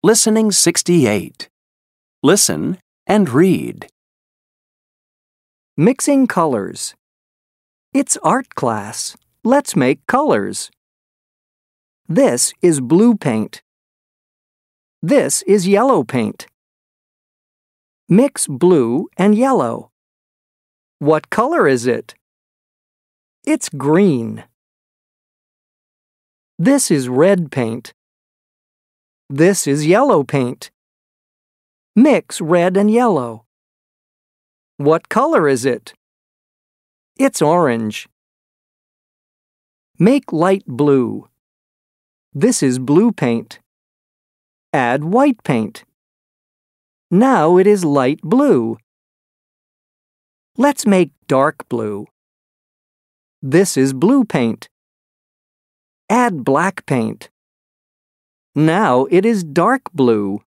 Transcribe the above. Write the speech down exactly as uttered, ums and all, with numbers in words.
Listening sixty-eight. Listen and read. Mixing colors. It's art class. Let's make colors. This is blue paint. This is yellow paint. Mix blue and yellow. What color is it? It's green. This is red paint. This is yellow paint. Mix red and yellow. What color is it? It's orange. Make light blue. This is blue paint. Add white paint. Now it is light blue. Let's make dark blue. This is blue paint. Add black paint. Now it is dark blue.